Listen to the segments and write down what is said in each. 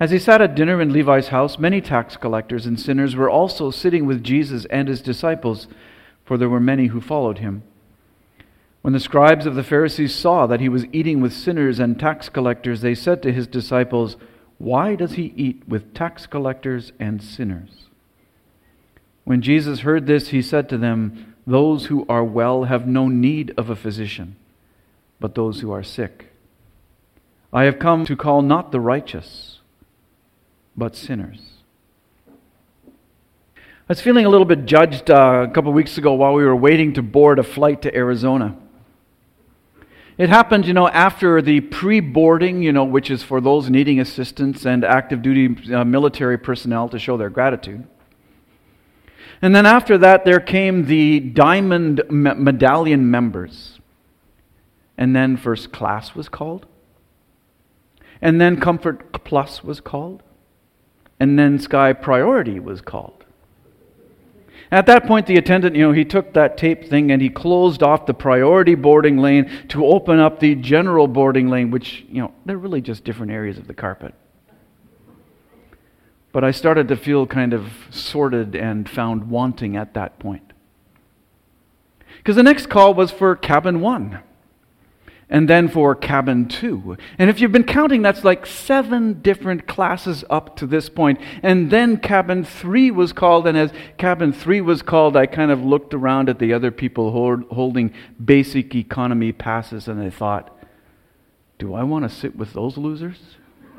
As he sat at dinner in Levi's house, many tax collectors and sinners were also sitting with Jesus and his disciples, for there were many who followed him. When the scribes of the Pharisees saw that he was eating with sinners and tax collectors, they said to his disciples, "Why does he eat with tax collectors and sinners?" When Jesus heard this, he said to them, "Those who are well have no need of a physician, but those who are sick. I have come to call not the righteous, but sinners." I was feeling a little bit judged a couple of weeks ago while we were waiting to board a flight to Arizona. It happened, after the pre-boarding, which is for those needing assistance and active duty military personnel to show their gratitude. And then after that, there came the Diamond Medallion members. And then First Class was called. And then Comfort Plus was called. And then Sky Priority was called. At that point, the attendant, he took that tape thing and he closed off the priority boarding lane to open up the general boarding lane, which, they're really just different areas of the carpet. But I started to feel kind of sorted and found wanting at that point. Because the next call was for cabin 1. And then for cabin 2. And if you've been counting, that's like 7 different classes up to this point. And then cabin 3 was called, and as cabin 3 was called, I kind of looked around at the other people holding basic economy passes, and I thought, do I want to sit with those losers?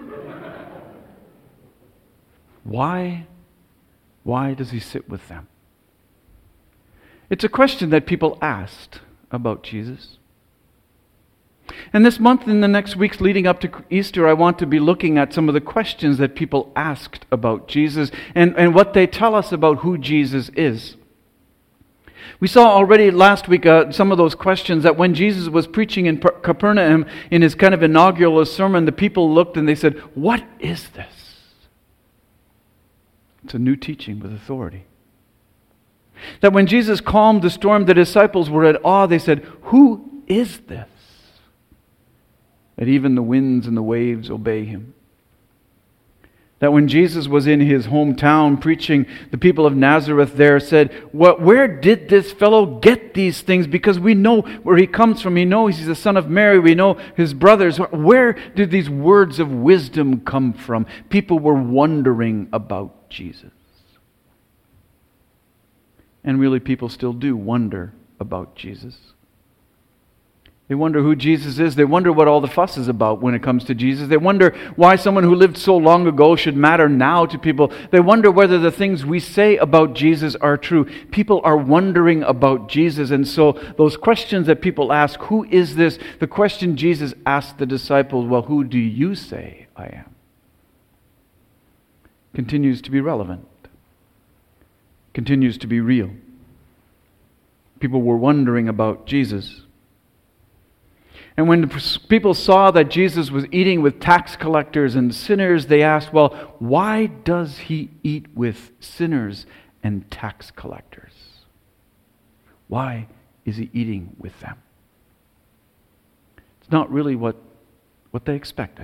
Why does he sit with them? It's a question that people asked about Jesus. And this month and the next weeks leading up to Easter, I want to be looking at some of the questions that people asked about Jesus and what they tell us about who Jesus is. We saw already last week some of those questions that when Jesus was preaching in Capernaum in his kind of inaugural sermon, the people looked and they said, "What is this?" It's a new teaching with authority. That when Jesus calmed the storm, the disciples were at awe. They said, "Who is this? That even the winds and the waves obey him." That when Jesus was in his hometown preaching, the people of Nazareth there said, "Where did this fellow get these things? Because we know where he comes from. We know he's the son of Mary. We know his brothers. Where did these words of wisdom come from?" People were wondering about Jesus. And really, people still do wonder about Jesus. They wonder who Jesus is. They wonder what all the fuss is about when it comes to Jesus. They wonder why someone who lived so long ago should matter now to people. They wonder whether the things we say about Jesus are true. People are wondering about Jesus. And so those questions that people ask, who is this? The question Jesus asked the disciples, well, who do you say I am? Continues to be relevant. Continues to be real. People were wondering about Jesus. And when people saw that Jesus was eating with tax collectors and sinners, they asked, well, why does he eat with sinners and tax collectors? Why is he eating with them? It's not really what they expected.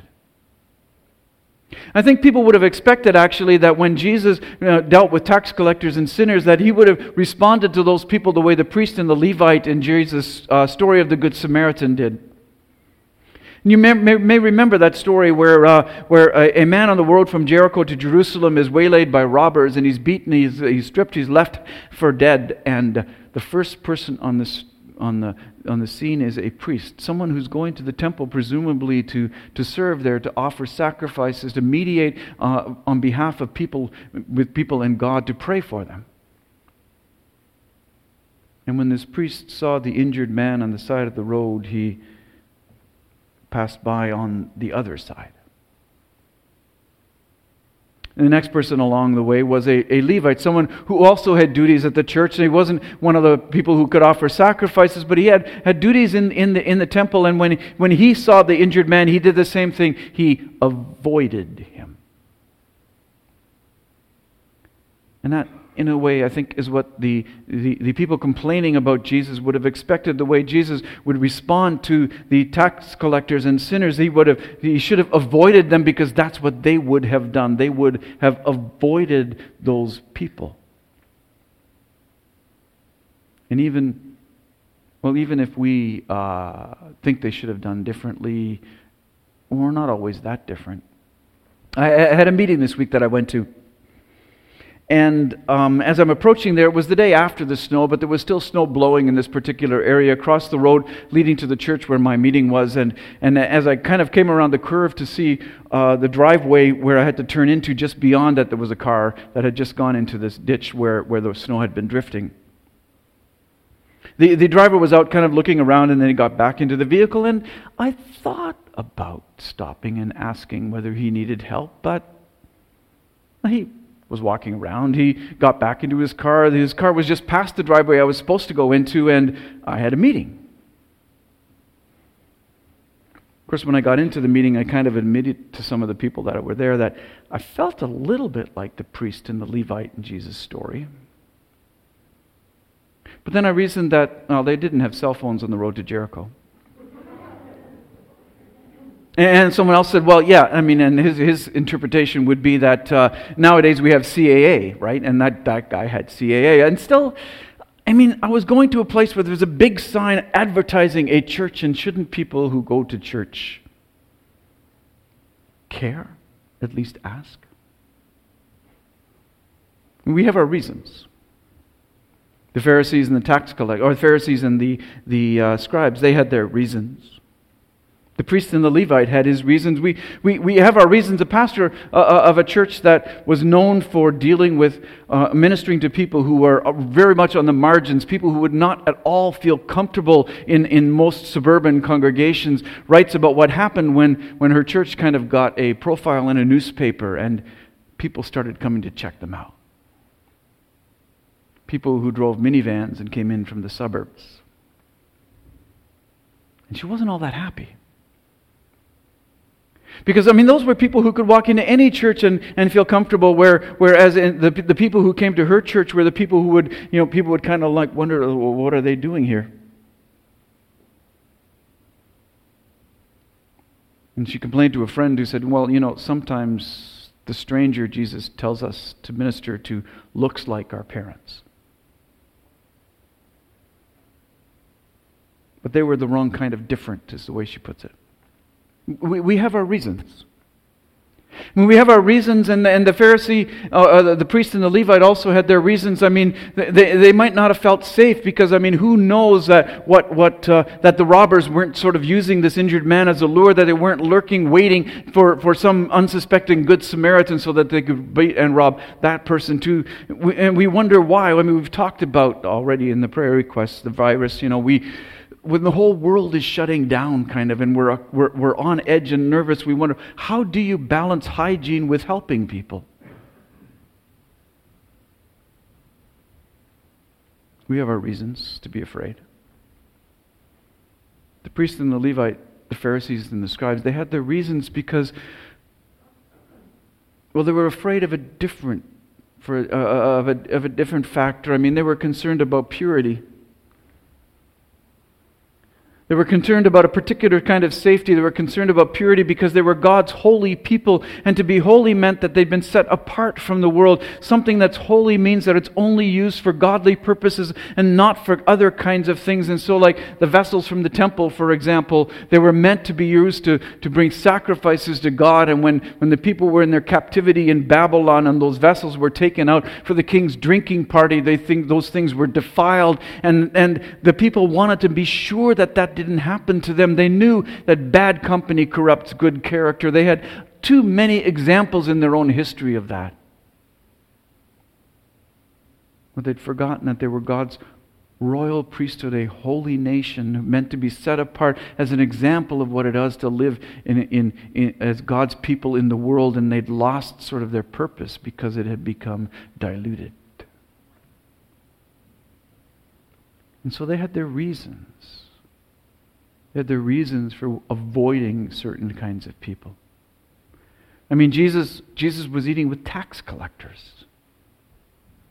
I think people would have expected, actually, that when Jesus dealt with tax collectors and sinners, that he would have responded to those people the way the priest and the Levite in Jesus' story of the Good Samaritan did. You may remember that story where a man on the road from Jericho to Jerusalem is waylaid by robbers, and he's beaten, he's stripped, he's left for dead, and the first person on the scene is a priest, someone who's going to the temple presumably to serve there, to offer sacrifices, to mediate on behalf of people and God, to pray for them. And when this priest saw the injured man on the side of the road, he passed by on the other side. And the next person along the way was a Levite, someone who also had duties at the church. And he wasn't one of the people who could offer sacrifices, but he had duties in the temple. And when he saw the injured man, he did the same thing. He avoided him. And that, in a way, I think is what the people complaining about Jesus would have expected, the way Jesus would respond to the tax collectors and sinners. He should have avoided them because that's what they would have done. They would have avoided those people. And even if we think they should have done differently, we're not always that different. I had a meeting this week that I went to. And as I'm approaching there, it was the day after the snow, but there was still snow blowing in this particular area across the road leading to the church where my meeting was. And as I kind of came around the curve to see the driveway where I had to turn into, just beyond that there was a car that had just gone into this ditch where the snow had been drifting. The driver was out kind of looking around, and then he got back into the vehicle, and I thought about stopping and asking whether he needed help, but he was walking around. He got back into his car. His car was just past the driveway I was supposed to go into, and I had a meeting. Of course, when I got into the meeting, I kind of admitted to some of the people that were there that I felt a little bit like the priest and the Levite in Jesus' story. But then I reasoned that they didn't have cell phones on the road to Jericho. And someone else said, well, yeah, I mean, and his interpretation would be that nowadays we have CAA, right? And that guy had CAA. And still, I mean, I was going to a place where there's a big sign advertising a church, and shouldn't people who go to church care? At least ask? We have our reasons. The Pharisees and the tax collectors, or the Pharisees and the scribes, they had their reasons. The priest and the Levite had his reasons. We have our reasons. A pastor of a church that was known for dealing with ministering to people who were very much on the margins, people who would not at all feel comfortable in most suburban congregations, writes about what happened when her church kind of got a profile in a newspaper and people started coming to check them out. People who drove minivans and came in from the suburbs. And she wasn't all that happy. Because, I mean, those were people who could walk into any church and feel comfortable, whereas the people who came to her church were the people who would, people would kind of like wonder, well, what are they doing here? And she complained to a friend who said, well, sometimes the stranger Jesus tells us to minister to looks like our parents. But they were the wrong kind of different, is the way she puts it. We have our reasons. We have our reasons, and the Pharisee, the priest and the Levite also had their reasons. I mean, they might not have felt safe because, I mean, who knows that that the robbers weren't sort of using this injured man as a lure, that they weren't lurking, waiting for some unsuspecting good Samaritan so that they could beat and rob that person too. And we wonder why. I mean, we've talked about already in the prayer requests the virus. When the whole world is shutting down, kind of, and we're on edge and nervous, we wonder, how do you balance hygiene with helping people? We have our reasons to be afraid. The priest and the Levite, the Pharisees and the scribes, they had their reasons because, well, they were afraid of a different factor. I mean, they were concerned about purity. They were concerned about a particular kind of safety. They were concerned about purity because they were God's holy people. And to be holy meant that they'd been set apart from the world. Something that's holy means that it's only used for godly purposes and not for other kinds of things. And so, like the vessels from the temple, for example, they were meant to be used to bring sacrifices to God. And when the people were in their captivity in Babylon and those vessels were taken out for the king's drinking party, they think those things were defiled. And the people wanted to be sure that didn't happen to them. They knew that bad company corrupts good character. They had too many examples in their own history of that. But they'd forgotten that they were God's royal priesthood, a holy nation meant to be set apart as an example of what it is to live in as God's people in the world, and they'd lost sort of their purpose because it had become diluted. And so they had their reasons. They had their reasons for avoiding certain kinds of people. I mean, Jesus was eating with tax collectors.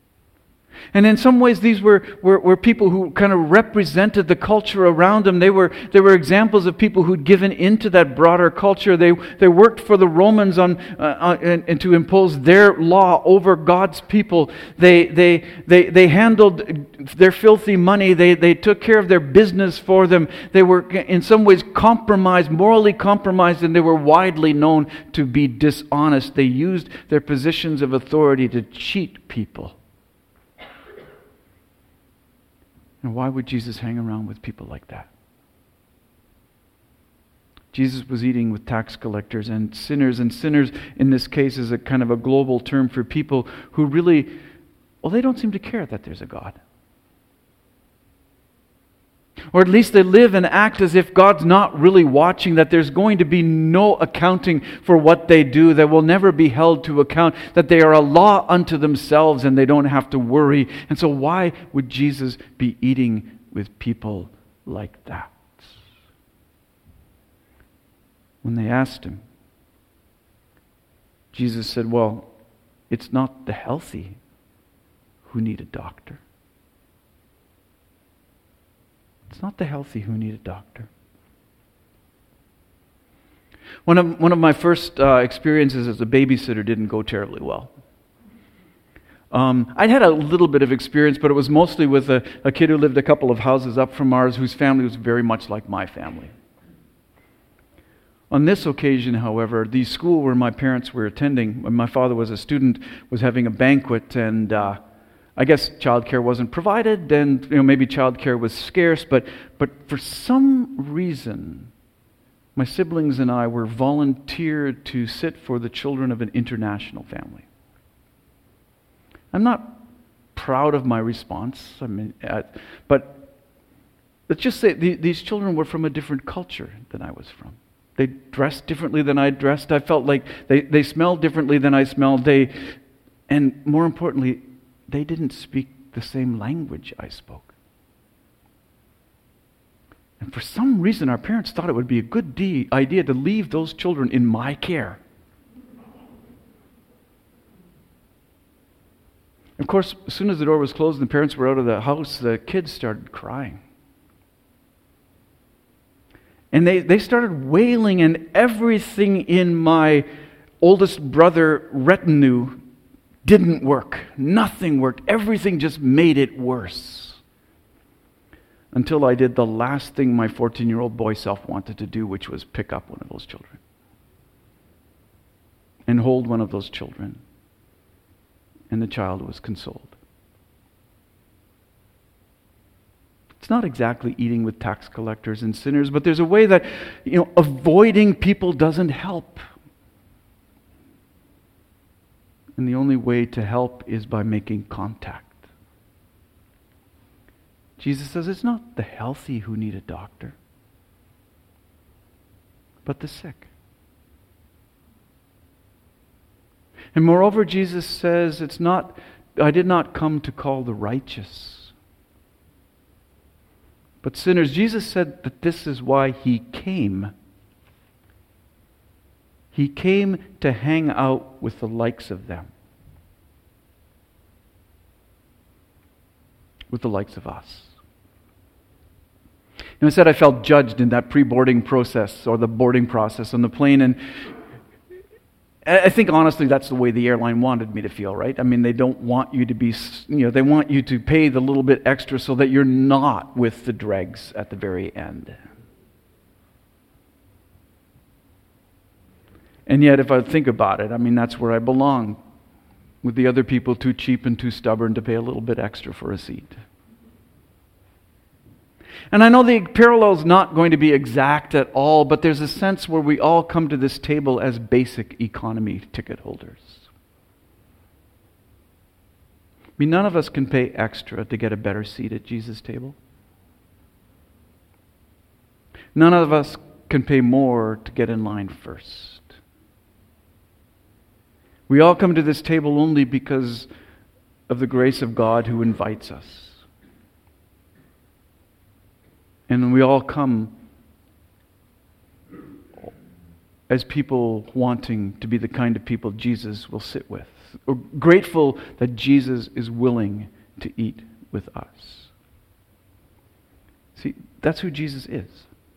And in some ways, these were people who kind of represented the culture around them. They were examples of people who'd given into that broader culture. They worked for the Romans and to impose their law over God's people. They handled their filthy money. They took care of their business for them. They were in some ways compromised, morally compromised, and they were widely known to be dishonest. They used their positions of authority to cheat people. And why would Jesus hang around with people like that? Jesus was eating with tax collectors and sinners in this case is a kind of a global term for people who really, they don't seem to care that there's a God. Or at least they live and act as if God's not really watching, that there's going to be no accounting for what they do, that will never be held to account, that they are a law unto themselves and they don't have to worry. And so why would Jesus be eating with people like that? When they asked him, Jesus said, well, it's not the healthy who need a doctor. It's not the healthy who need a doctor. One of my first experiences as a babysitter didn't go terribly well. I'd had a little bit of experience, but it was mostly with a kid who lived a couple of houses up from ours, whose family was very much like my family. On this occasion, however, the school where my parents were attending, when my father was a student, was having a banquet, and I guess childcare wasn't provided, and maybe childcare was scarce, but for some reason, my siblings and I were volunteered to sit for the children of an international family. I'm not proud of my response, but let's just say these children were from a different culture than I was from. They dressed differently than I dressed. I felt like they smelled differently than I smelled. And more importantly, they didn't speak the same language I spoke. And for some reason, our parents thought it would be a good idea to leave those children in my care. Of course, as soon as the door was closed and the parents were out of the house, the kids started crying. And they started wailing, and everything in my oldest brother retinue didn't work. Nothing worked. Everything just made it worse. Until I did the last thing my 14-year-old boy self wanted to do, which was pick up one of those children and hold one of those children. And the child was consoled. It's not exactly eating with tax collectors and sinners, but there's a way that, avoiding people doesn't help. And the only way to help is by making contact. Jesus says it's not the healthy who need a doctor, but the sick. And moreover, Jesus says I did not come to call the righteous, but sinners. Jesus said that this is why he came. He came to hang out with the likes of them, with the likes of us. And I said I felt judged in that pre-boarding process or the boarding process on the plane, and I think honestly that's the way the airline wanted me to feel, right? I mean, they don't want you to be, they want you to pay the little bit extra so that you're not with the dregs at the very end. And yet, if I think about it, that's where I belong, with the other people too cheap and too stubborn to pay a little bit extra for a seat. And I know the parallel's not going to be exact at all, but there's a sense where we all come to this table as basic economy ticket holders. None of us can pay extra to get a better seat at Jesus' table. None of us can pay more to get in line first. We all come to this table only because of the grace of God who invites us. And we all come as people wanting to be the kind of people Jesus will sit with. We're grateful that Jesus is willing to eat with us. See, that's who Jesus is.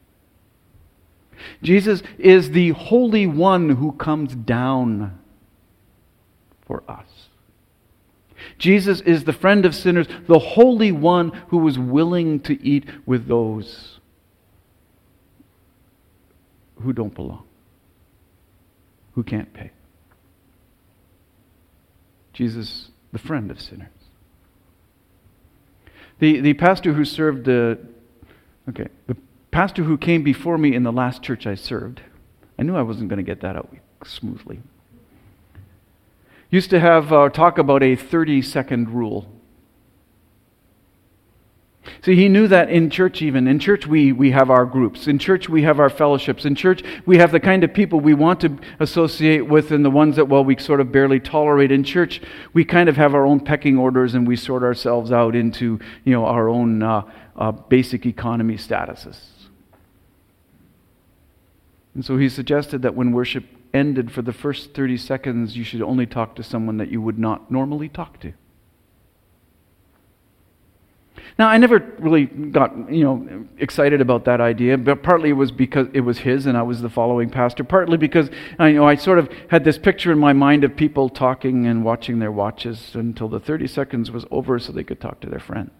Jesus is the Holy One who comes down for us. Jesus is the friend of sinners, the Holy One who was willing to eat with those who don't belong, who can't pay. Jesus, the friend of sinners. The pastor who served the pastor who came before me in the last church I served, I knew I wasn't going to get that out smoothly, used to have talk about a 30-second rule. See, he knew that in church we have our groups. In church we have our fellowships. In church we have the kind of people we want to associate with and the ones that, well, we sort of barely tolerate. In church we kind of have our own pecking orders and we sort ourselves out into, our own basic economy statuses. And so he suggested that when worship ended, for the first 30 seconds, you should only talk to someone that you would not normally talk to. Now, I never really got, excited about that idea, but partly it was because it was his and I was the following pastor, partly because, I sort of had this picture in my mind of people talking and watching their watches until the 30 seconds was over so they could talk to their friends.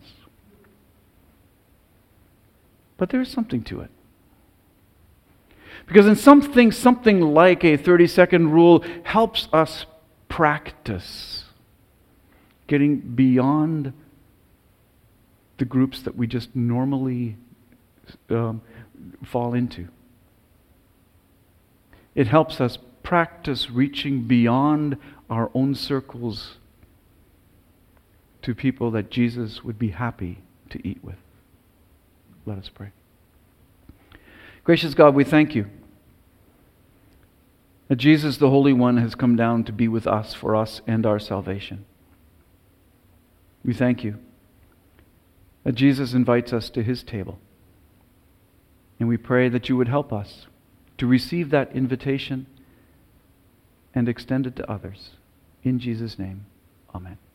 But there's something to it. Because in something like a 30-second rule helps us practice getting beyond the groups that we just normally fall into. It helps us practice reaching beyond our own circles to people that Jesus would be happy to eat with. Let us pray. Gracious God, we thank you that Jesus, the Holy One, has come down to be with us, for us and our salvation. We thank you that Jesus invites us to his table. And we pray that you would help us to receive that invitation and extend it to others. In Jesus' name, amen.